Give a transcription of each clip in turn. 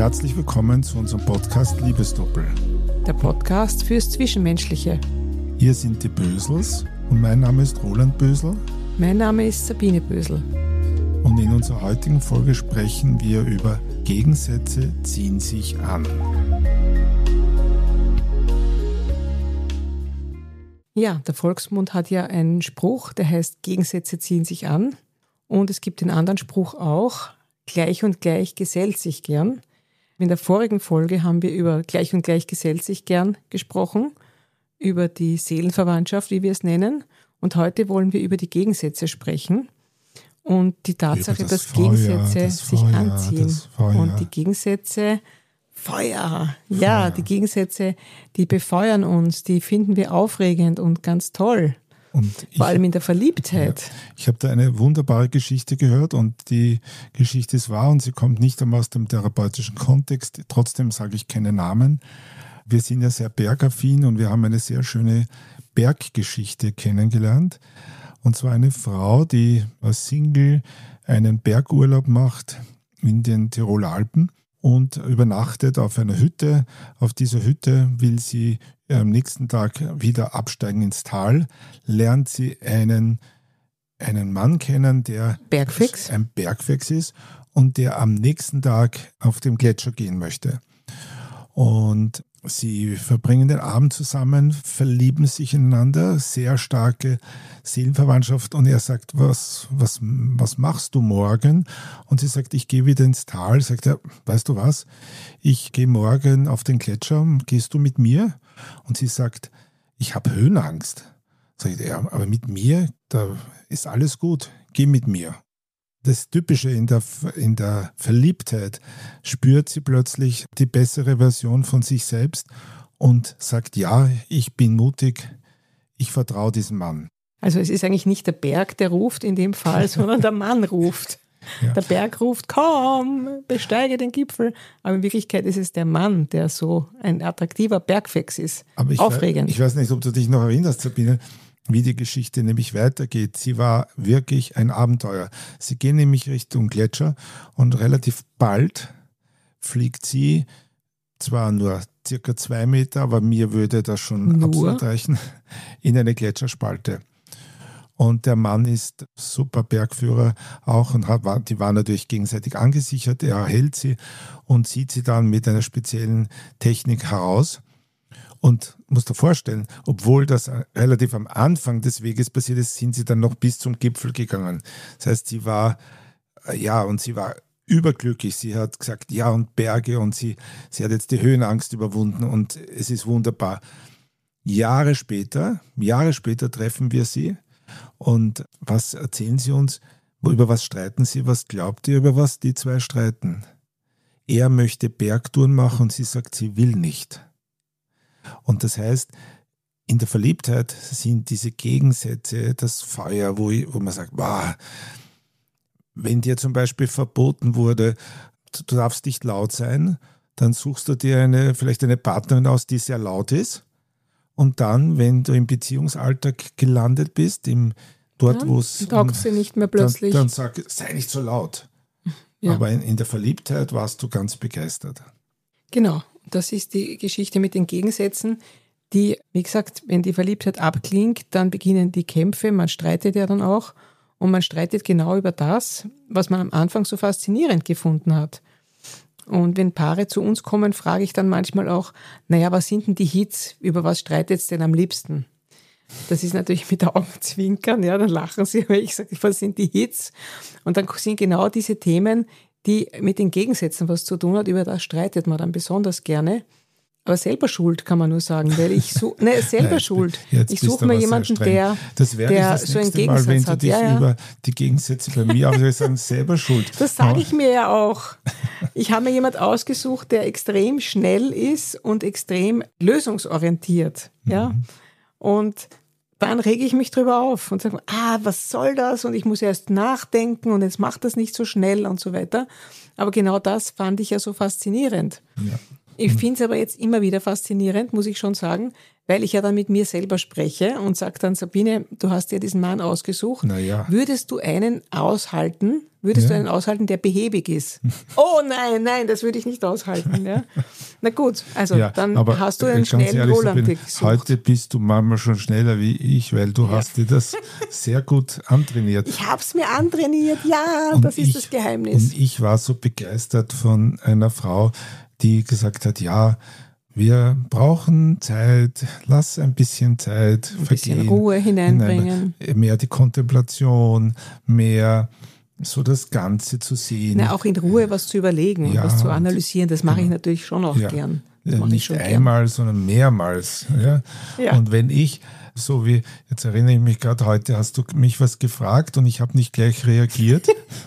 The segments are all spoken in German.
Herzlich willkommen zu unserem Podcast Liebesdoppel. Der Podcast fürs Zwischenmenschliche. Hier sind die Bösels und mein Name ist Roland Bösel. Mein Name ist Sabine Bösel. Und in unserer heutigen Folge sprechen wir über Gegensätze ziehen sich an. Ja, der Volksmund hat ja einen Spruch, der heißt, Gegensätze ziehen sich an. Und es gibt den anderen Spruch auch, gleich und gleich gesellt sich gern. In der vorigen Folge haben wir über gleich und gleich gesellt sich gern gesprochen, über die Seelenverwandtschaft, wie wir es nennen. Und heute wollen wir über die Gegensätze sprechen und die Tatsache, dass Gegensätze sich anziehen. Und die Gegensätze, Feuer. Ja, die Gegensätze, die befeuern uns, die finden wir aufregend und ganz toll. Vor allem in der Verliebtheit. Ja, ich habe da eine wunderbare Geschichte gehört und die Geschichte ist wahr und sie kommt nicht einmal aus dem therapeutischen Kontext. Trotzdem sage ich keine Namen. Wir sind ja sehr bergaffin und wir haben eine sehr schöne Berggeschichte kennengelernt. Und zwar eine Frau, die als Single einen Bergurlaub macht in den Tiroler Alpen und übernachtet auf einer Hütte. Auf dieser Hütte will sie am nächsten Tag wieder absteigen ins Tal, lernt sie einen Mann kennen, der ein Bergfix ist und der am nächsten Tag auf dem Gletscher gehen möchte. Und sie verbringen den Abend zusammen, verlieben sich ineinander, sehr starke Seelenverwandtschaft. Und er sagt, was machst du morgen? Und sie sagt, ich gehe wieder ins Tal. Sagt er, weißt du was, ich gehe morgen auf den Gletscher, gehst du mit mir? Und sie sagt, ich habe Höhenangst. Sagt er, aber mit mir, da ist alles gut, geh mit mir. Das Typische in der Verliebtheit spürt sie plötzlich die bessere Version von sich selbst und sagt, ja, ich bin mutig, ich vertraue diesem Mann. Also es ist eigentlich nicht der Berg, der ruft in dem Fall, sondern der Mann ruft. Ja. Der Berg ruft, komm, besteige den Gipfel. Aber in Wirklichkeit ist es der Mann, der so ein attraktiver Bergfix ist. Aber aufregend. Ich weiß nicht, ob du dich noch erinnerst, Sabine, wie die Geschichte nämlich weitergeht. Sie war wirklich ein Abenteuer. Sie gehen nämlich Richtung Gletscher und relativ bald fliegt sie, zwar nur circa 2 Meter, aber mir würde das schon absolut reichen, in eine Gletscherspalte. Und der Mann ist super Bergführer auch und die waren natürlich gegenseitig angesichert. Er hält sie und zieht sie dann mit einer speziellen Technik heraus. Und musst dir vorstellen, obwohl das relativ am Anfang des Weges passiert ist, sind sie dann noch bis zum Gipfel gegangen. Das heißt, sie war überglücklich. Sie hat gesagt, ja und Berge und sie hat jetzt die Höhenangst überwunden und es ist wunderbar. Jahre später treffen wir sie und was erzählen sie uns? Über was streiten sie? Was glaubt ihr, über was die zwei streiten? Er möchte Bergtouren machen und sie sagt, sie will nicht. Und das heißt, in der Verliebtheit sind diese Gegensätze das Feuer, wo man sagt, wow, wenn dir zum Beispiel verboten wurde, du darfst nicht laut sein, dann suchst du dir vielleicht eine Partnerin aus, die sehr laut ist. Und dann, wenn du im Beziehungsalltag gelandet bist, wo es taugst du nicht mehr plötzlich. Dann sag, sei nicht so laut. Ja. Aber in der Verliebtheit warst du ganz begeistert. Genau. Das ist die Geschichte mit den Gegensätzen, die, wie gesagt, wenn die Verliebtheit abklingt, dann beginnen die Kämpfe, man streitet ja dann auch und man streitet genau über das, was man am Anfang so faszinierend gefunden hat. Und wenn Paare zu uns kommen, frage ich dann manchmal auch, was sind denn die Hits, über was streitet es denn am liebsten? Das ist natürlich mit Augenzwinkern, ja, dann lachen sie, aber ich sage, was sind die Hits? Und dann sind genau diese Themen, die mit den Gegensätzen was zu tun hat, über das streitet man dann besonders gerne. Aber selber schuld, kann man nur sagen, weil ich so, selber schuld. Ich suche mir jemanden, der so einen Gegensatz Mal, wenn hat. Du dich über die Gegensätze bei mir aber sagen, selber schuld. Das sage ich mir ja auch. Ich habe mir jemanden ausgesucht, der extrem schnell ist und extrem lösungsorientiert. Ja? Und dann rege ich mich drüber auf und sage, was soll das? Und ich muss erst nachdenken und jetzt macht das nicht so schnell und so weiter. Aber genau das fand ich ja so faszinierend. Ja. Ich finde es aber jetzt immer wieder faszinierend, muss ich schon sagen, weil ich ja dann mit mir selber spreche und sage dann, Sabine, du hast dir diesen Mann ausgesucht. Naja. Würdest du einen aushalten, der behäbig ist? Oh nein, das würde ich nicht aushalten. Ja? Na gut, also dann hast du einen schnellen Roland gesucht. Heute bist du manchmal schon schneller wie ich, weil du hast dir das sehr gut antrainiert. Ich habe es mir antrainiert, ja, und das ist das Geheimnis. Und ich war so begeistert von einer Frau, die gesagt hat, ja, wir brauchen Zeit, lass ein bisschen Zeit vergehen. Ein bisschen Ruhe hineinbringen. Mehr die Kontemplation, mehr so das Ganze zu sehen. Auch in Ruhe was zu überlegen, was zu analysieren, das mache ich natürlich schon auch gern. Nicht einmal, sondern mehrmals. Ja? Und wenn ich, so wie, jetzt erinnere ich mich gerade, heute hast du mich was gefragt und ich habe nicht gleich reagiert,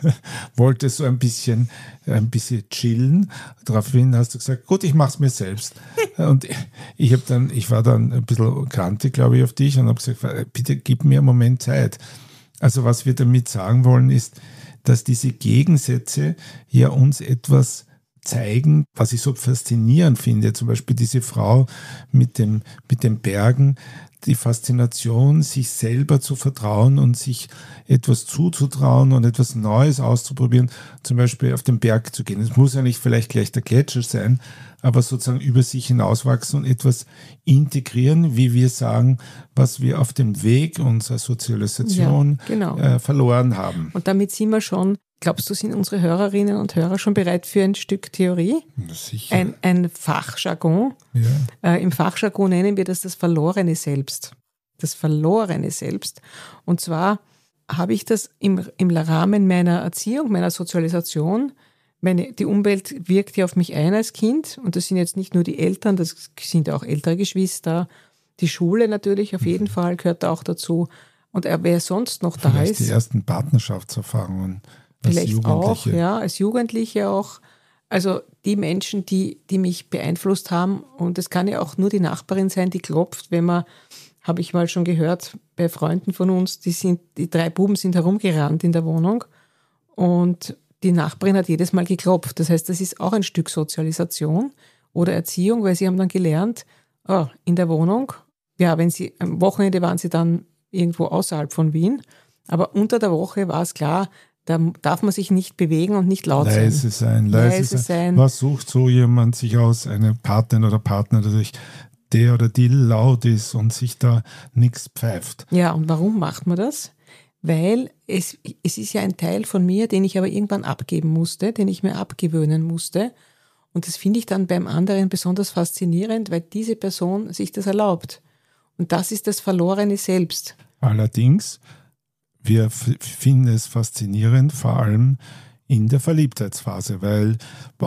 wollte so ein bisschen chillen. Daraufhin hast du gesagt, gut, ich mache es mir selbst. Und ich war dann ein bisschen grantig, glaube ich, auf dich und habe gesagt, bitte gib mir einen Moment Zeit. Also was wir damit sagen wollen, ist, dass diese Gegensätze ja uns etwas zeigen, was ich so faszinierend finde. Zum Beispiel diese Frau mit den Bergen, die Faszination, sich selber zu vertrauen und sich etwas zuzutrauen und etwas Neues auszuprobieren, zum Beispiel auf den Berg zu gehen. Es muss ja nicht vielleicht gleich der Gletscher sein, aber sozusagen über sich hinauswachsen und etwas integrieren, wie wir sagen, was wir auf dem Weg unserer Sozialisation verloren haben. Und damit sind wir schon, glaubst du, sind unsere Hörerinnen und Hörer schon bereit für ein Stück Theorie? Sicher. Ein Fachjargon. Ja. Im Fachjargon nennen wir das verlorene Selbst. Das verlorene Selbst. Und zwar habe ich das im Rahmen meiner Erziehung, meiner Sozialisation. Die Umwelt wirkt ja auf mich ein als Kind. Und das sind jetzt nicht nur die Eltern, das sind auch ältere Geschwister. Die Schule natürlich auf jeden Fall gehört da auch dazu. Und wer sonst noch da ist. Die ersten Partnerschaftserfahrungen. Vielleicht auch, als Jugendliche auch. Also die Menschen, die mich beeinflusst haben, und es kann ja auch nur die Nachbarin sein, die klopft, habe ich mal schon gehört, bei Freunden von uns, die 3 Buben sind herumgerannt in der Wohnung und die Nachbarin hat jedes Mal geklopft. Das heißt, das ist auch ein Stück Sozialisation oder Erziehung, weil sie haben dann gelernt, in der Wohnung, am Wochenende waren sie dann irgendwo außerhalb von Wien, aber unter der Woche war es klar, da darf man sich nicht bewegen und nicht laut sein. Leise sein. Was sucht so jemand sich aus, eine Partnerin oder Partner, der oder die laut ist und sich da nichts pfeift? Ja, und warum macht man das? Weil es ist ja ein Teil von mir, den ich aber irgendwann abgeben musste, den ich mir abgewöhnen musste. Und das finde ich dann beim anderen besonders faszinierend, weil diese Person sich das erlaubt. Und das ist das verlorene Selbst. Allerdings, wir finden es faszinierend, vor allem in der Verliebtheitsphase, weil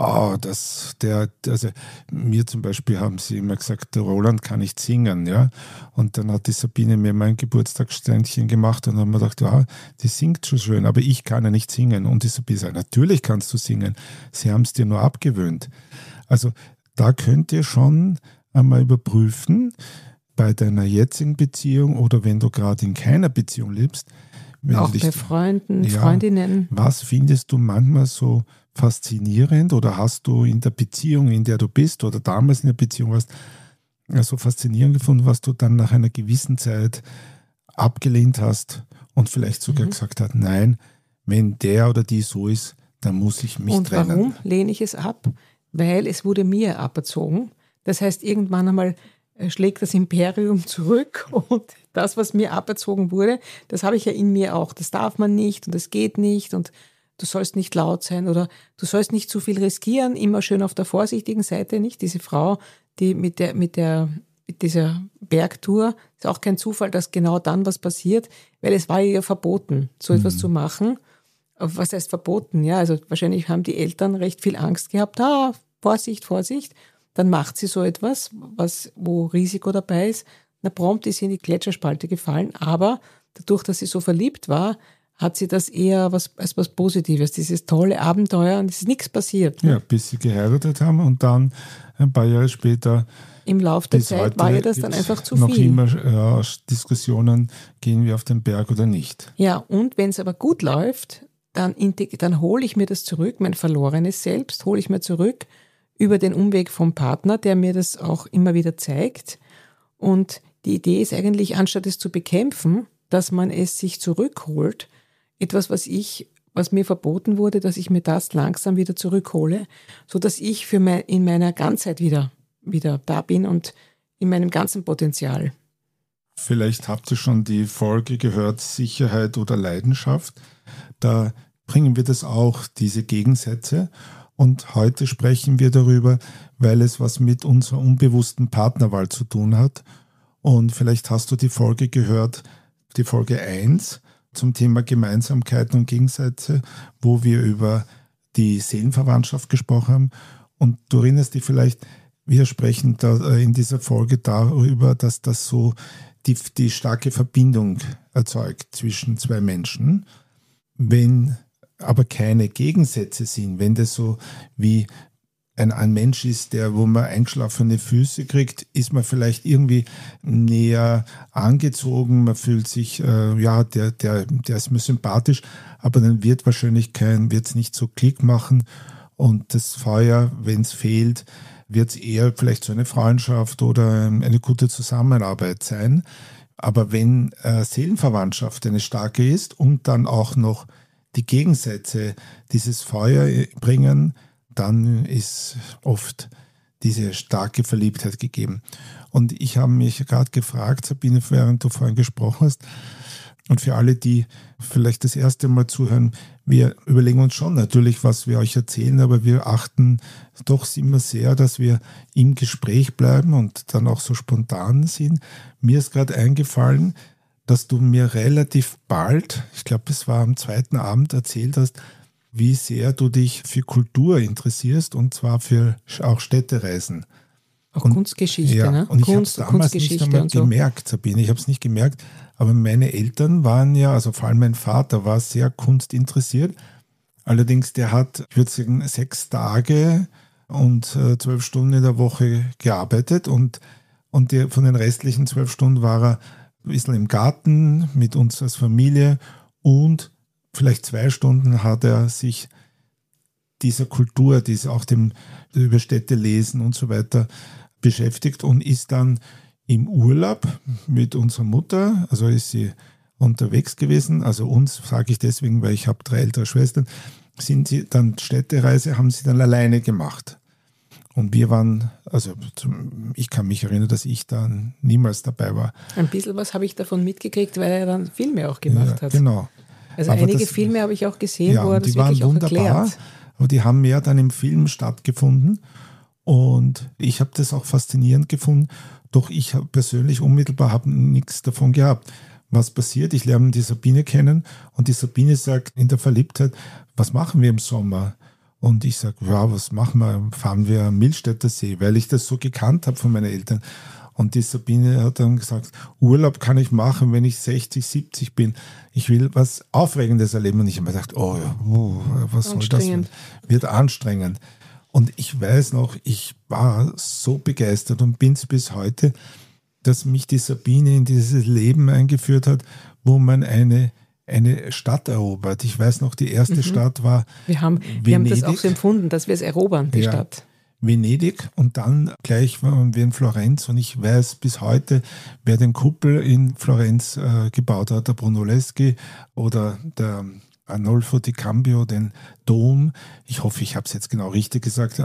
mir zum Beispiel haben sie immer gesagt, der Roland kann nicht singen, ja. Und dann hat die Sabine mir mein Geburtstagsständchen gemacht und dann haben wir gedacht, die singt schon schön, aber ich kann ja nicht singen. Und die Sabine sagt, natürlich kannst du singen, sie haben es dir nur abgewöhnt. Also da könnt ihr schon einmal überprüfen, bei deiner jetzigen Beziehung oder wenn du gerade in keiner Beziehung lebst, auch bei Freunden, Freundinnen. Was findest du manchmal so faszinierend oder hast du in der Beziehung, in der du bist oder damals in der Beziehung warst, so faszinierend gefunden, was du dann nach einer gewissen Zeit abgelehnt hast und vielleicht sogar gesagt hast, nein, wenn der oder die so ist, dann muss ich mich trennen. Und warum lehne ich es ab? Weil es wurde mir aberzogen. Das heißt, irgendwann einmal schlägt das Imperium zurück und das, was mir aberzogen wurde, das habe ich ja in mir auch. Das darf man nicht und das geht nicht und du sollst nicht laut sein oder du sollst nicht zu viel riskieren, immer schön auf der vorsichtigen Seite, nicht? Diese Frau, die mit dieser Bergtour, ist auch kein Zufall, dass genau dann was passiert, weil es war ja verboten, so etwas zu machen. Was heißt verboten? Ja, also wahrscheinlich haben die Eltern recht viel Angst gehabt. Vorsicht, Vorsicht. Dann macht sie so etwas, wo Risiko dabei ist. Na, prompt ist sie in die Gletscherspalte gefallen, aber dadurch, dass sie so verliebt war, hat sie das eher als was Positives, dieses tolle Abenteuer, und es ist nichts passiert. Ja, bis sie geheiratet haben und dann ein paar Jahre später. Im Laufe der Zeit war ihr das dann einfach zu noch viel. Noch immer Diskussionen, gehen wir auf den Berg oder nicht. Ja, und wenn es aber gut läuft, dann hole ich mir das zurück, mein verlorenes Selbst hole ich mir zurück, über den Umweg vom Partner, der mir das auch immer wieder zeigt. Und die Idee ist eigentlich, anstatt es zu bekämpfen, dass man es sich zurückholt. Etwas, was mir verboten wurde, dass ich mir das langsam wieder zurückhole, sodass ich in meiner Ganzheit wieder da bin und in meinem ganzen Potenzial. Vielleicht habt ihr schon die Folge gehört, Sicherheit oder Leidenschaft. Da bringen wir das auch, diese Gegensätze. Und heute sprechen wir darüber, weil es was mit unserer unbewussten Partnerwahl zu tun hat. Und vielleicht hast du die Folge gehört, die Folge 1 zum Thema Gemeinsamkeiten und Gegensätze, wo wir über die Seelenverwandtschaft gesprochen haben. Und du erinnerst dich vielleicht, wir sprechen da in dieser Folge darüber, dass das so die starke Verbindung erzeugt zwischen zwei Menschen. Wenn aber keine Gegensätze sind, wenn das so wie ein Mensch ist, wo man eingeschlafene Füße kriegt, ist man vielleicht irgendwie näher angezogen, man fühlt sich, der ist mir sympathisch, aber dann wird es nicht so Klick machen und das Feuer, wenn es fehlt, wird es eher vielleicht so eine Freundschaft oder eine gute Zusammenarbeit sein. Aber wenn Seelenverwandtschaft eine starke ist und dann auch noch die Gegensätze dieses Feuer bringen, dann ist oft diese starke Verliebtheit gegeben. Und ich habe mich gerade gefragt, Sabine, während du vorhin gesprochen hast, und für alle, die vielleicht das erste Mal zuhören, wir überlegen uns schon natürlich, was wir euch erzählen, aber wir achten doch immer sehr, dass wir im Gespräch bleiben und dann auch so spontan sind. Mir ist gerade eingefallen, dass du mir relativ bald, ich glaube, es war am 2. Abend, erzählt hast, wie sehr du dich für Kultur interessierst und zwar für auch Städtereisen. Auch Kunstgeschichte, ja, ne? Und Kunst, ich habe es damals nicht einmal gemerkt, Sabine, ich habe es nicht gemerkt, aber meine Eltern waren ja, also vor allem mein Vater war sehr kunstinteressiert. Allerdings, der hat, ich würde sagen, 6 Tage und 12 Stunden in der Woche gearbeitet und von den restlichen 12 Stunden war er ein bisschen im Garten mit uns als Familie und vielleicht 2 Stunden hat er sich dieser Kultur, auch dem über Städte lesen und so weiter beschäftigt und ist dann im Urlaub mit unserer Mutter, also ist sie unterwegs gewesen, also uns sage ich deswegen, weil ich habe 3 ältere Schwestern, sind sie dann Städtereise, haben sie dann alleine gemacht. Und wir waren, also ich kann mich erinnern, dass ich da niemals dabei war. Ein bisschen was habe ich davon mitgekriegt, weil er dann Filme auch gemacht hat. Genau. Also aber einige Filme habe ich auch gesehen, ja, wo er das wirklich auch erklärt. Aber die haben mehr dann im Film stattgefunden und ich habe das auch faszinierend gefunden, doch ich persönlich unmittelbar habe nichts davon gehabt. Was passiert? Ich lerne die Sabine kennen und die Sabine sagt in der Verliebtheit, was machen wir im Sommer? Und ich sage, ja, was machen wir? Fahren wir am Millstätter See, weil ich das so gekannt habe von meinen Eltern. Und die Sabine hat dann gesagt, Urlaub kann ich machen, wenn ich 60, 70 bin. Ich will was Aufregendes erleben. Und ich habe mir gedacht, was soll das? Wird anstrengend. Und ich weiß noch, ich war so begeistert und bin es bis heute, dass mich die Sabine in dieses Leben eingeführt hat, wo man eine Stadt erobert. Ich weiß noch, die erste Stadt war Venedig. Wir haben das auch so empfunden, dass wir es erobern, die Stadt. Venedig und dann gleich waren wir in Florenz und ich weiß bis heute, wer den Kuppel in Florenz gebaut hat, der Brunelleschi oder der Arnolfo di Cambio, den Dom. Ich hoffe, ich habe es jetzt genau richtig gesagt.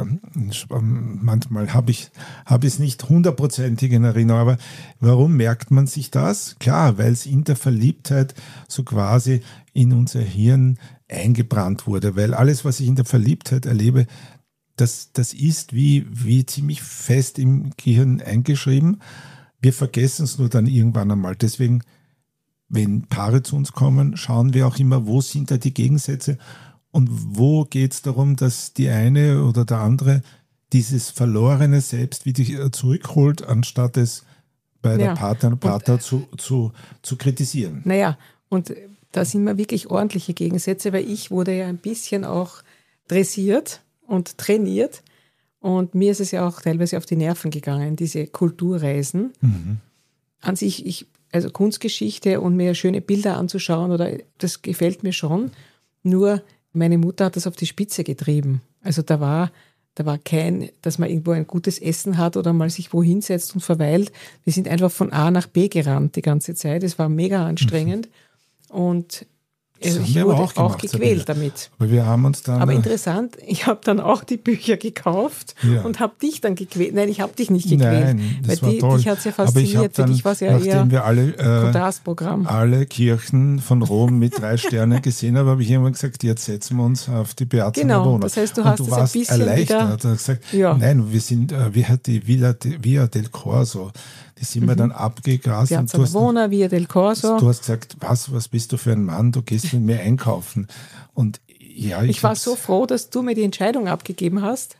Manchmal habe ich es nicht 100%ig in Erinnerung, aber warum merkt man sich das? Klar, weil es in der Verliebtheit so quasi in unser Hirn eingebrannt wurde, weil alles, was ich in der Verliebtheit erlebe, das ist wie ziemlich fest im Gehirn eingeschrieben. Wir vergessen es nur dann irgendwann einmal. Deswegen, wenn Paare zu uns kommen, schauen wir auch immer, wo sind da die Gegensätze und wo geht es darum, dass die eine oder der andere dieses verlorene Selbst wieder zurückholt, anstatt es bei der Partnerin und Partner zu kritisieren. Naja, und da sind wir wirklich ordentliche Gegensätze, weil ich wurde ja ein bisschen auch dressiert und trainiert und mir ist es ja auch teilweise auf die Nerven gegangen, diese Kulturreisen. Mhm. An sich, also Kunstgeschichte und mir schöne Bilder anzuschauen, das gefällt mir schon, nur meine Mutter hat das auf die Spitze getrieben. Also da war Da war dass man irgendwo ein gutes Essen hat oder mal sich wo hinsetzt und verweilt. Wir sind einfach von A nach B gerannt die ganze Zeit. Es war mega anstrengend. Und ich wurde auch gequält damit. Aber wir haben uns dann. Aber interessant, ich habe dann auch die Bücher gekauft und habe dich dann gequält. Nein, ich habe dich nicht gequält. Nein, das weil war toll. Dich hat es ja fasziniert. Für dich war es ja nachdem eher wir alle Kirchen von Rom mit 3 Sternen gesehen haben, habe ich irgendwann gesagt, jetzt setzen wir uns auf die Piazza Navona. Das heißt, du hast es ein bisschen erleichtert. Du hast gesagt, nein, wir sind, wie hat die Via del Corso, die sind wir dann abgegrast. Piazza Navona, Via del Corso. Du hast gesagt, was bist du für ein Mann, du gehst mit mir einkaufen. Und ja, ich war so froh, dass du mir die Entscheidung abgenommen hast,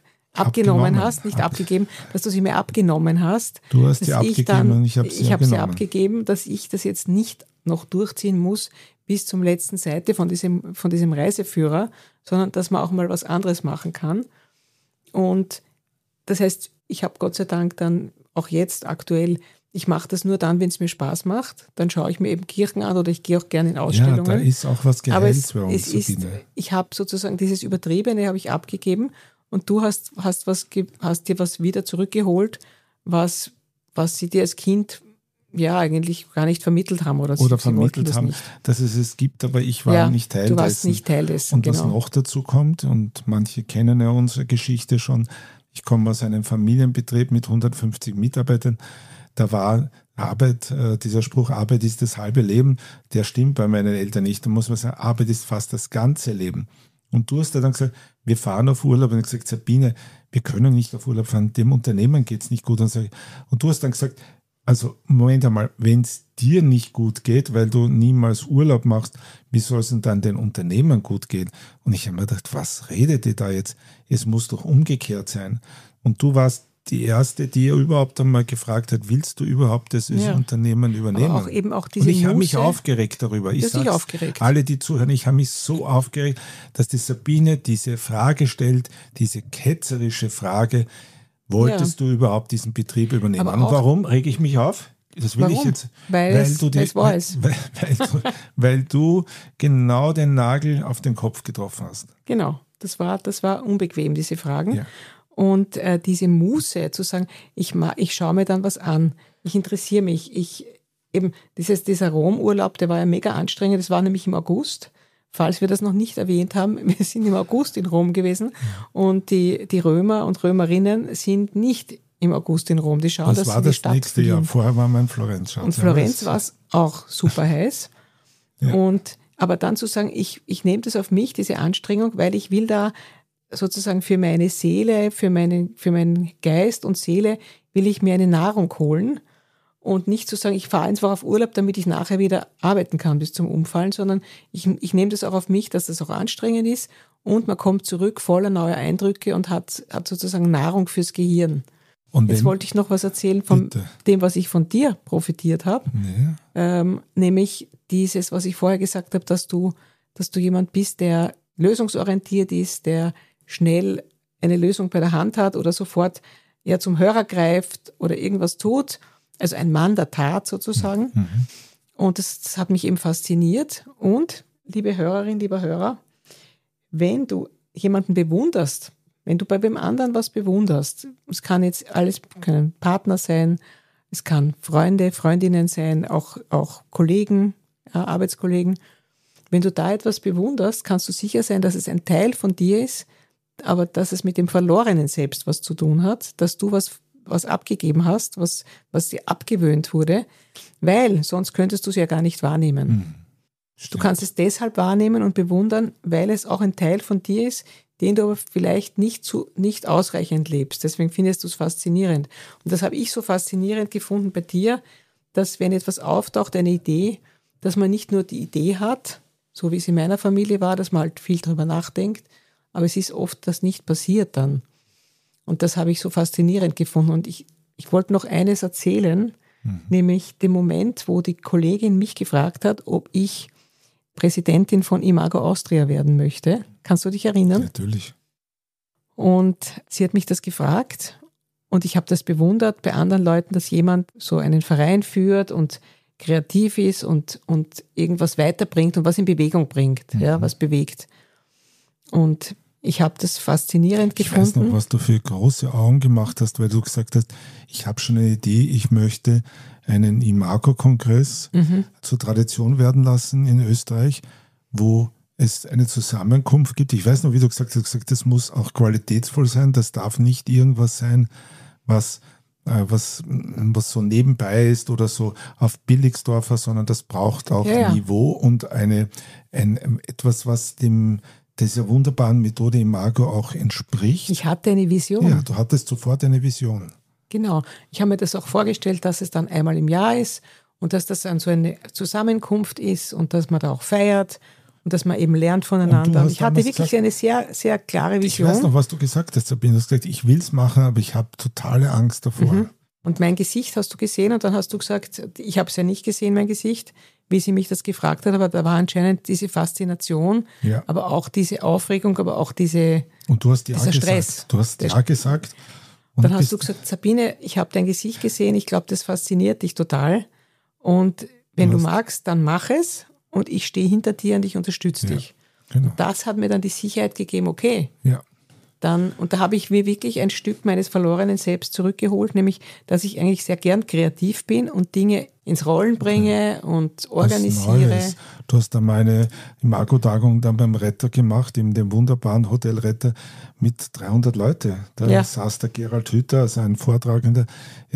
dass du sie mir abgenommen hast. Du hast sie abgegeben und ich habe sie Ich habe sie abgegeben, dass ich das jetzt nicht noch durchziehen muss bis zum letzten Seite von diesem Reiseführer, sondern dass man auch mal was anderes machen kann. Und das heißt, ich habe Gott sei Dank dann auch jetzt aktuell, ich mache das nur dann, wenn es mir Spaß macht. Dann schaue ich mir eben Kirchen an oder ich gehe auch gerne in Ausstellungen. Ja, da ist auch was geheilt bei uns, Sabine. Ich habe sozusagen dieses Übertriebene habe ich abgegeben und du hast dir was wieder zurückgeholt, was sie dir als Kind ja eigentlich gar nicht vermittelt haben. Oder vermittelt haben, dass es gibt, aber ich war nicht Teil dessen. Du warst nicht Teil dessen, und was noch dazu kommt, und manche kennen ja unsere Geschichte schon, ich komme aus einem Familienbetrieb mit 150 Mitarbeitern. Da war Arbeit, dieser Spruch, Arbeit ist das halbe Leben, der stimmt bei meinen Eltern nicht. Da muss man sagen, Arbeit ist fast das ganze Leben. Und du hast dann gesagt, wir fahren auf Urlaub. Und ich habe gesagt, Sabine, wir können nicht auf Urlaub fahren, dem Unternehmen geht es nicht gut. Und du hast dann gesagt, also Moment einmal, wenn es dir nicht gut geht, weil du niemals Urlaub machst, wie soll es denn dann den Unternehmen gut gehen? Und ich habe mir gedacht, was redet ihr da jetzt? Es muss doch umgekehrt sein. Und du warst die Erste, die überhaupt einmal gefragt hat, willst du überhaupt das Unternehmen übernehmen? Aber auch diese Und ich habe mich aufgeregt darüber. Ich sage alle, die zuhören, ich habe mich so aufgeregt, dass die Sabine diese Frage stellt, diese ketzerische Frage, wolltest du überhaupt diesen Betrieb übernehmen? Und warum rege ich mich auf? Das will ich jetzt, weil du genau den Nagel auf den Kopf getroffen hast. Genau, das war unbequem, diese Fragen. Ja. Und diese Muße zu sagen, ich schaue mir dann was an, ich interessiere mich. Dieser Rom-Urlaub, der war ja mega anstrengend, das war nämlich im August. Falls wir das noch nicht erwähnt haben, wir sind im August in Rom gewesen und die Römer und Römerinnen sind nicht im August in Rom. Die schauen, dass sie die Stadt nächste Jahr. Vorher waren wir in Florenz. Und Florenz war es auch super heiß. Ja. Aber dann zu sagen, ich nehme das auf mich, diese Anstrengung, weil ich will da sozusagen für meine Seele, für meinen Geist und Seele will ich mir eine Nahrung holen. Und nicht zu sagen, ich fahre einfach auf Urlaub, damit ich nachher wieder arbeiten kann bis zum Umfallen, sondern ich nehme das auch auf mich, dass das auch anstrengend ist und man kommt zurück voller neuer Eindrücke und hat sozusagen Nahrung fürs Gehirn. Jetzt wollte ich noch was erzählen von dem, was ich von dir profitiert habe, nämlich dieses, was ich vorher gesagt habe, dass du jemand bist, der lösungsorientiert ist, der schnell eine Lösung bei der Hand hat oder sofort zum Hörer greift oder irgendwas tut. Also ein Mann der Tat sozusagen. Mhm. Und das hat mich eben fasziniert. Und, liebe Hörerin, lieber Hörer, wenn du jemanden bewunderst, wenn du bei wem anderen was bewunderst, es kann jetzt können Partner sein, es kann Freunde, Freundinnen sein, auch Kollegen, Arbeitskollegen. Wenn du da etwas bewunderst, kannst du sicher sein, dass es ein Teil von dir ist, aber dass es mit dem verlorenen Selbst was zu tun hat, dass du was abgegeben hast, was dir abgewöhnt wurde, weil sonst könntest du es ja gar nicht wahrnehmen. Du kannst es deshalb wahrnehmen und bewundern, weil es auch ein Teil von dir ist, den du aber vielleicht nicht ausreichend lebst. Deswegen findest du es faszinierend. Und das habe ich so faszinierend gefunden bei dir, dass wenn etwas auftaucht, eine Idee, dass man nicht nur die Idee hat, so wie es in meiner Familie war, dass man halt viel drüber nachdenkt, aber es ist oft, dass nicht passiert dann. Und das habe ich so faszinierend gefunden. Und ich wollte noch eines erzählen, nämlich den Moment, wo die Kollegin mich gefragt hat, ob ich Präsidentin von Imago Austria werden möchte. Kannst du dich erinnern? Natürlich. Und sie hat mich das gefragt und ich habe das bewundert bei anderen Leuten, dass jemand so einen Verein führt und kreativ ist und irgendwas weiterbringt und was in Bewegung bringt, was bewegt. Und Ich habe das faszinierend Ich weiß gefunden. noch, was du für große Augen gemacht hast, weil du gesagt hast, ich habe schon eine Idee, ich möchte einen Imago-Kongress zur Tradition werden lassen in Österreich, wo es eine Zusammenkunft gibt. Ich weiß noch, wie du gesagt hast, das muss auch qualitätsvoll sein, das darf nicht irgendwas sein, was so nebenbei ist oder so auf Billigsdorfer, sondern das braucht auch Ja, ja. Niveau und etwas, was dieser wunderbaren Methode Imago auch entspricht. Ich hatte eine Vision. Ja, du hattest sofort eine Vision. Genau. Ich habe mir das auch vorgestellt, dass es dann einmal im Jahr ist und dass das dann so eine Zusammenkunft ist und dass man da auch feiert und dass man eben lernt voneinander. Und ich hatte damals wirklich eine sehr, sehr klare Ich weiß Vision. noch, was du gesagt hast, Sabine. Du hast gesagt, ich will es machen, aber ich habe totale Angst davor. Und mein Gesicht hast du gesehen und dann hast du gesagt, ich habe es ja nicht gesehen, mein Gesicht, wie sie mich das gefragt hat, aber da war anscheinend diese Faszination, Ja. aber auch diese Aufregung, aber auch diese, Und du hast ja dieser gesagt. Stress. Du hast ja gesagt. Und dann hast bist- du gesagt, Sabine, ich habe dein Gesicht gesehen, ich glaube, das fasziniert dich total und wenn du magst, dann mach es und ich stehe hinter dir und ich unterstütze dich. Genau. Das hat mir dann die Sicherheit gegeben, okay, Ja. und da habe ich mir wirklich ein Stück meines verlorenen Selbst zurückgeholt, nämlich, dass ich eigentlich sehr gern kreativ bin und Dinge ins Rollen bringe und organisiere. Neues. Du hast da meine Imago-Tagung dann beim Retter gemacht, in dem wunderbaren Hotel Retter mit 300 Leute. Da saß der Gerald Hüther, also ein Vortragender.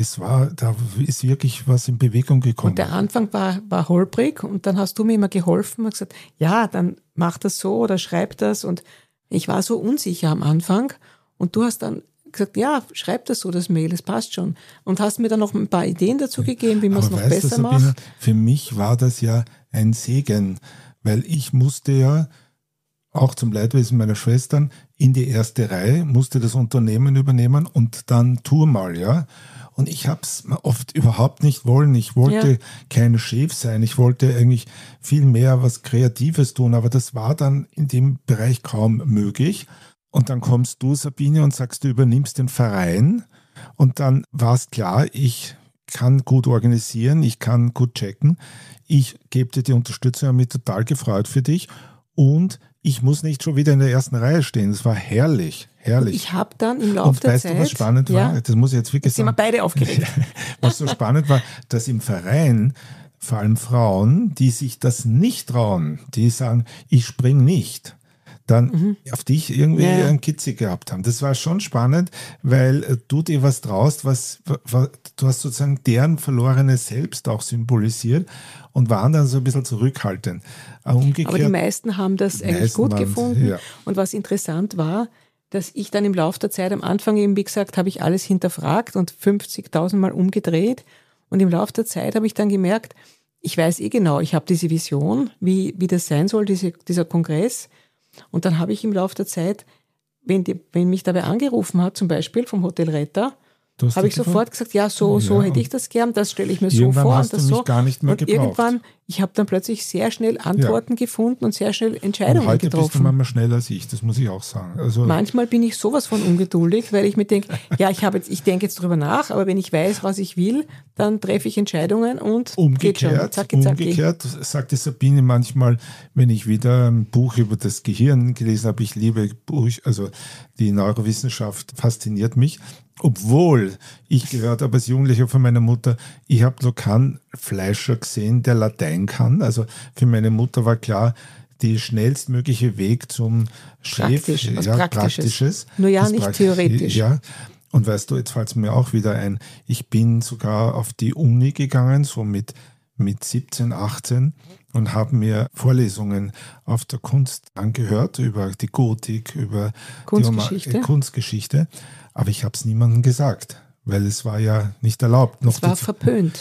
Da ist wirklich was in Bewegung gekommen. Und der Anfang war holprig und dann hast du mir immer geholfen und gesagt, ja, dann mach das so oder schreib das und ich war so unsicher am Anfang und du hast dann gesagt, ja, schreib das so, das Mail, das passt schon. Und hast mir dann noch ein paar Ideen dazu gegeben, wie man es noch weißt du, besser Sabine, macht. für mich war das ja ein Segen, weil ich musste ja auch zum Leidwesen meiner Schwestern in die erste Reihe, musste das Unternehmen übernehmen und dann tu mal, ja. Und ich habe es oft überhaupt nicht wollen. Ich wollte kein Chef sein. Ich wollte eigentlich viel mehr was Kreatives tun. Aber das war dann in dem Bereich kaum möglich. Und dann kommst du, Sabine, und sagst, du übernimmst den Verein. Und dann war es klar, ich kann gut organisieren, ich kann gut checken. Ich gebe dir die Unterstützung, habe mich total gefreut für dich. Und ich muss nicht schon wieder in der ersten Reihe stehen. Das war herrlich, herrlich. Ich habe dann im Laufe der Zeit... Und weißt du, was spannend war? Das muss ich jetzt wirklich sagen. Sind wir beide aufgeregt. Was so spannend war, dass im Verein vor allem Frauen, die sich das nicht trauen, die sagen, ich spring nicht, dann auf dich irgendwie einen Kitzel gehabt haben. Das war schon spannend, weil du dir was traust, du hast sozusagen deren verlorenes Selbst auch symbolisiert und waren dann so ein bisschen zurückhaltend. Aber die meisten haben das eigentlich gut gefunden. Ja. Und was interessant war, dass ich dann im Laufe der Zeit, am Anfang eben, wie gesagt, habe ich alles hinterfragt und 50.000 Mal umgedreht. Und im Laufe der Zeit habe ich dann gemerkt, ich weiß genau, ich habe diese Vision, wie das sein soll, dieser Kongress. Und dann habe ich im Laufe der Zeit, wenn mich dabei angerufen hat, zum Beispiel vom Hotel Retter, habe ich sofort gesagt, ja, so hätte ich das gern, das stelle ich mir so vor. Hast und das du mich so. gar nicht mehr und gebraucht. Irgendwann, ich habe dann plötzlich sehr schnell Antworten gefunden und sehr schnell Entscheidungen und heute getroffen. bist du manchmal schneller als ich, das muss ich auch sagen. Also manchmal bin ich sowas von ungeduldig, weil ich mir denke, ja, ich denke jetzt drüber nach, aber wenn ich weiß, was ich will, dann treffe ich Entscheidungen und geht schon. Umgekehrt sagte Sabine manchmal, wenn ich wieder ein Buch über das Gehirn gelesen habe, ich liebe Buch, also die Neurowissenschaft fasziniert mich. Obwohl ich gehört habe als Jugendlicher von meiner Mutter, ich habe noch keinen Fleischer gesehen, der Latein kann. Also für meine Mutter war klar, der schnellstmögliche Weg zum Chef, Praktisches. Nur nicht theoretisch. Ja. Und weißt du, jetzt fällt es mir auch wieder ein, ich bin sogar auf die Uni gegangen, so mit 17, 18 und habe mir Vorlesungen auf der Kunst angehört, über die Gotik, über die Kunstgeschichte. Aber ich habe es niemandem gesagt, weil es war ja nicht erlaubt. Es war verpönt.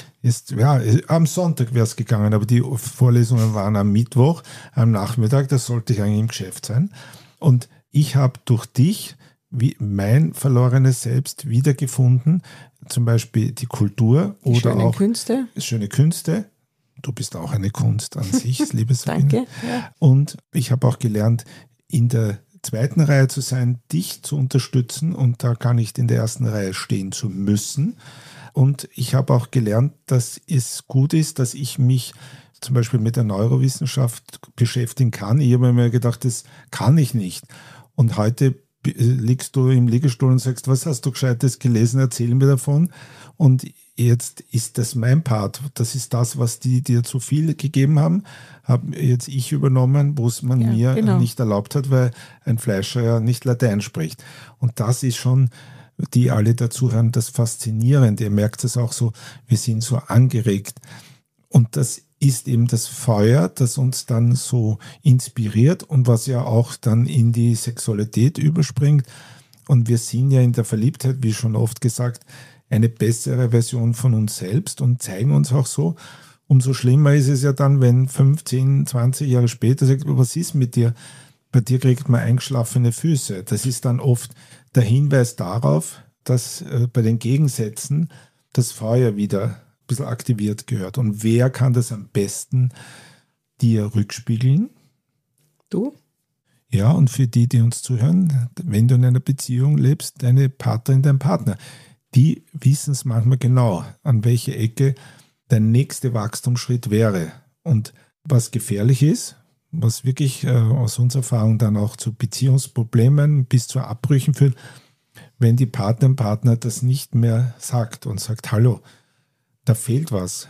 Am Sonntag wäre es gegangen, aber die Vorlesungen waren am Mittwoch, am Nachmittag, da sollte ich eigentlich im Geschäft sein. Und ich habe durch dich mein verlorenes Selbst wiedergefunden, zum Beispiel die Kultur oder auch schöne Künste. Du bist auch eine Kunst an sich, liebe Sabine. Danke. Ja. Und ich habe auch gelernt, in der zweiten Reihe zu sein, dich zu unterstützen und da gar nicht in der ersten Reihe stehen zu müssen. Und ich habe auch gelernt, dass es gut ist, dass ich mich zum Beispiel mit der Neurowissenschaft beschäftigen kann. Ich habe mir gedacht, das kann ich nicht. Und heute liegst du im Liegestuhl und sagst, was hast du Gescheites gelesen, erzähl mir davon. Und jetzt ist das mein Part. Das ist das, was die dir zu viel gegeben haben, habe jetzt ich übernommen, wo es man mir nicht erlaubt hat, weil ein Fleischer ja nicht Latein spricht. Und das ist schon, die alle dazu hören, das Faszinierende. Ihr merkt es auch so, wir sind so angeregt. Und das ist eben das Feuer, das uns dann so inspiriert und was ja auch dann in die Sexualität überspringt. Und wir sind ja in der Verliebtheit, wie schon oft gesagt, eine bessere Version von uns selbst und zeigen uns auch so. Umso schlimmer ist es ja dann, wenn 15, 20 Jahre später sagt, was ist mit dir? Bei dir kriegt man eingeschlafene Füße. Das ist dann oft der Hinweis darauf, dass bei den Gegensätzen das Feuer wieder ein bisschen aktiviert gehört. Und wer kann das am besten dir rückspiegeln? Du? Ja, und für die, die uns zuhören, wenn du in einer Beziehung lebst, deine Partnerin, dein Partner, die wissen es manchmal genau, an welche Ecke der nächste Wachstumsschritt wäre. Und was gefährlich ist, was wirklich aus unserer Erfahrung dann auch zu Beziehungsproblemen bis zu Abbrüchen führt, wenn die Partnerin, Partner das nicht mehr sagt und sagt, hallo, da fehlt was,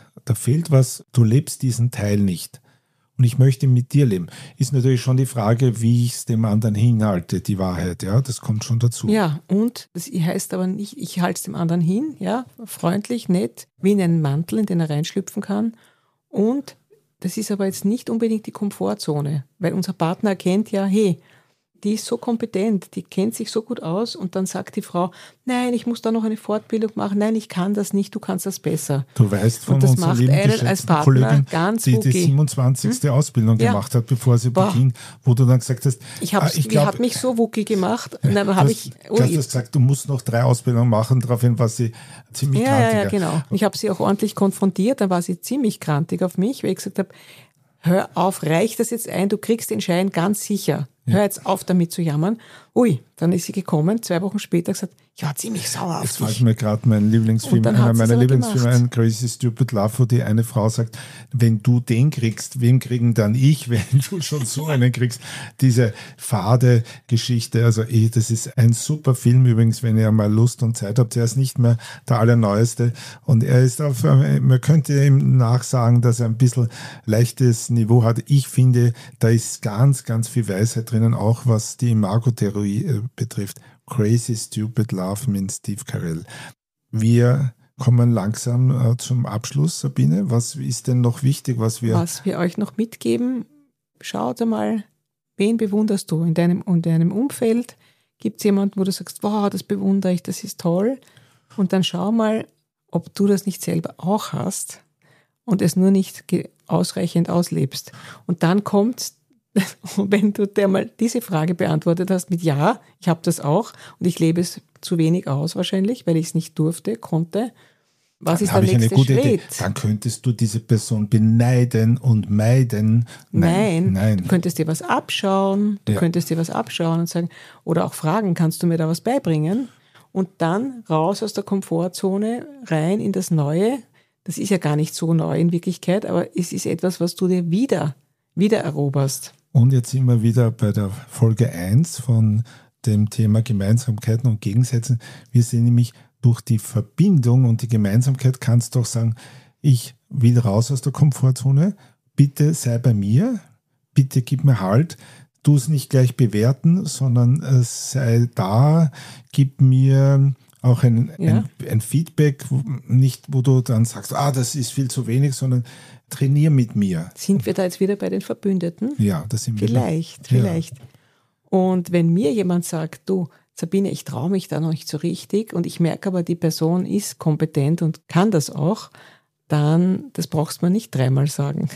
du lebst diesen Teil nicht. Und ich möchte mit dir leben. Ist natürlich schon die Frage, wie ich es dem anderen hinhalte, die Wahrheit, ja, das kommt schon dazu. Ja, und das heißt aber nicht, ich halte es dem anderen hin, ja, freundlich, nett, wie in einen Mantel, in den er reinschlüpfen kann. Und das ist aber jetzt nicht unbedingt die Komfortzone, weil unser Partner erkennt ja, hey, die ist so kompetent, die kennt sich so gut aus und dann sagt die Frau, nein, ich muss da noch eine Fortbildung machen, nein, ich kann das nicht, du kannst das besser. Du weißt von unserer lieben geschätzten Kollegin, die 27. Ausbildung gemacht hat, bevor sie beginnt, wo du dann gesagt hast, die hat mich so wucki gemacht. Und dann habe ich hast gesagt, du musst noch 3 Ausbildungen machen, daraufhin war sie ziemlich krantig. Ja, genau. Ich habe sie auch ordentlich konfrontiert, dann war sie ziemlich krantig auf mich, weil ich gesagt habe, hör auf, reich das jetzt ein, du kriegst den Schein ganz sicher. Hör jetzt auf, damit zu jammern. Ui, dann ist sie gekommen, 2 Wochen später gesagt, ich war ziemlich sauer auf dich. Jetzt fällt mir gerade mein Lieblingsfilm, einer meiner Lieblingsfilme ein, Crazy Stupid Love, wo die eine Frau sagt, wenn du den kriegst, wem kriegen dann ich, wenn du schon so einen kriegst? Diese fade Geschichte, also das ist ein super Film übrigens, wenn ihr mal Lust und Zeit habt. Er ist nicht mehr der allerneueste und er ist man könnte ihm nachsagen, dass er ein bisschen leichtes Niveau hat. Ich finde, da ist ganz, ganz viel Weisheit drinnen, auch was die Imagotheorie betrifft. Crazy Stupid Love mit Steve Carell. Wir kommen langsam zum Abschluss, Sabine. Was ist denn noch wichtig, was wir euch noch mitgeben? Schaut einmal, wen bewunderst du in deinem Umfeld? Gibt es jemanden, wo du sagst, wow, das bewundere ich, das ist toll? Und dann schau mal, ob du das nicht selber auch hast und es nur nicht ausreichend auslebst. Und dann kommt, wenn du dir mal diese Frage beantwortet hast mit Ja, ich habe das auch und ich lebe es zu wenig aus wahrscheinlich, weil ich es nicht konnte. Was ist der nächste Schritt? Idee. Dann könntest du diese Person beneiden und meiden. Nein. Du könntest dir was abschauen. Und sagen, oder auch fragen, kannst du mir da was beibringen? Und dann raus aus der Komfortzone, rein in das Neue. Das ist ja gar nicht so neu in Wirklichkeit, aber es ist etwas, was du dir wieder eroberst. Und jetzt sind wir wieder bei der Folge 1 von dem Thema Gemeinsamkeiten und Gegensätzen. Wir sehen nämlich durch die Verbindung und die Gemeinsamkeit kannst du auch sagen, ich will raus aus der Komfortzone, bitte sei bei mir, bitte gib mir Halt, tu es nicht gleich bewerten, sondern sei da, gib mir auch ein Feedback, nicht wo du dann sagst, das ist viel zu wenig, sondern trainier mit mir. Sind wir da jetzt wieder bei den Verbündeten? Ja, das sind wir. Vielleicht. Und wenn mir jemand sagt, du, Sabine, ich traue mich da noch nicht so richtig und ich merke aber, die Person ist kompetent und kann das auch, dann, das brauchst du mir nicht 3-mal sagen.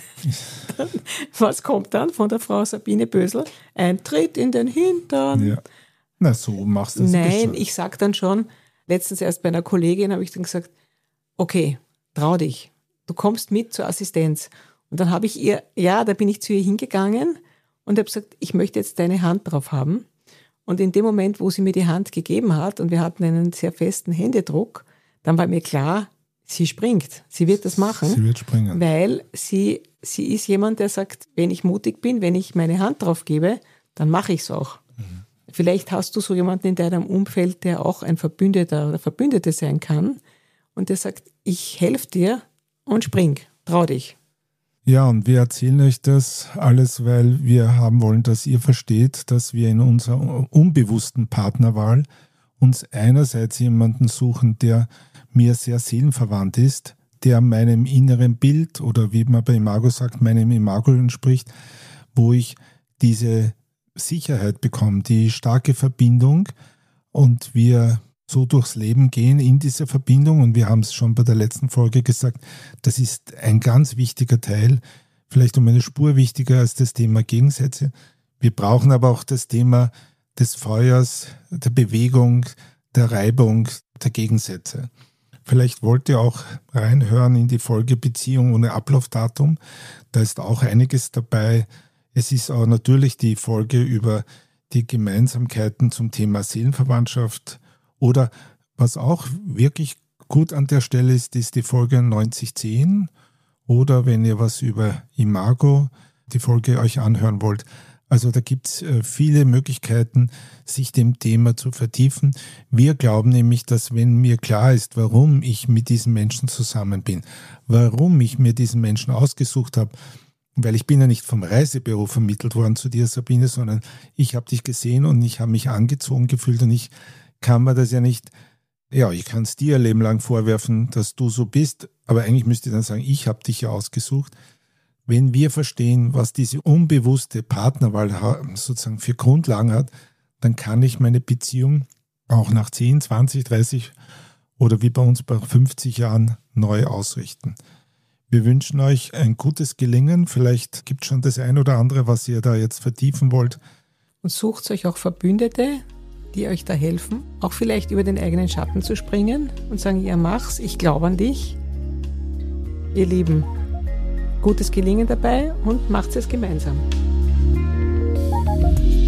Was kommt dann von der Frau Sabine Bösel? Ein Tritt in den Hintern. Ja. Na, so machst du es. Nein, ich sage dann schon, letztens erst bei einer Kollegin habe ich dann gesagt, okay, trau dich, du kommst mit zur Assistenz. Und dann habe ich da bin ich zu ihr hingegangen und habe gesagt, ich möchte jetzt deine Hand drauf haben. Und in dem Moment, wo sie mir die Hand gegeben hat und wir hatten einen sehr festen Händedruck, dann war mir klar, sie springt, sie wird das machen. Sie wird springen. Weil sie ist jemand, der sagt, wenn ich mutig bin, wenn ich meine Hand drauf gebe, dann mache ich es auch. Vielleicht hast du so jemanden in deinem Umfeld, der auch ein Verbündeter oder Verbündete sein kann und der sagt, ich helfe dir und spring, trau dich. Ja, und wir erzählen euch das alles, weil wir haben wollen, dass ihr versteht, dass wir in unserer unbewussten Partnerwahl uns einerseits jemanden suchen, der mir sehr seelenverwandt ist, der meinem inneren Bild oder wie man bei Imago sagt, meinem Imago entspricht, wo ich diese Sicherheit bekomme, die starke Verbindung und wir so durchs Leben gehen in dieser Verbindung, und wir haben es schon bei der letzten Folge gesagt, das ist ein ganz wichtiger Teil, vielleicht um eine Spur wichtiger als das Thema Gegensätze. Wir brauchen aber auch das Thema des Feuers, der Bewegung, der Reibung, der Gegensätze. Vielleicht wollt ihr auch reinhören in die Folge Beziehung ohne Ablaufdatum, da ist auch einiges dabei. Es ist auch natürlich die Folge über die Gemeinsamkeiten zum Thema Seelenverwandtschaft. Oder was auch wirklich gut an der Stelle ist, ist die Folge 9010. Oder wenn ihr was über Imago, die Folge euch anhören wollt. Also da gibt es viele Möglichkeiten, sich dem Thema zu vertiefen. Wir glauben nämlich, dass wenn mir klar ist, warum ich mit diesen Menschen zusammen bin, warum ich mir diesen Menschen ausgesucht habe, weil ich bin ja nicht vom Reisebüro vermittelt worden zu dir, Sabine, sondern ich habe dich gesehen und ich habe mich angezogen gefühlt und ich kann man das ja nicht, ja, ich kann es dir ein Leben lang vorwerfen, dass du so bist, aber eigentlich müsste ich dann sagen, ich habe dich ja ausgesucht. Wenn wir verstehen, was diese unbewusste Partnerwahl sozusagen für Grundlagen hat, dann kann ich meine Beziehung auch nach 10, 20, 30 oder wie bei uns bei 50 Jahren neu ausrichten. Wir wünschen euch ein gutes Gelingen. Vielleicht gibt es schon das ein oder andere, was ihr da jetzt vertiefen wollt. Und sucht euch auch Verbündete, die euch da helfen, auch vielleicht über den eigenen Schatten zu springen und sagen, ja, mach's, ich glaube an dich. Ihr Lieben, gutes Gelingen dabei und macht es gemeinsam.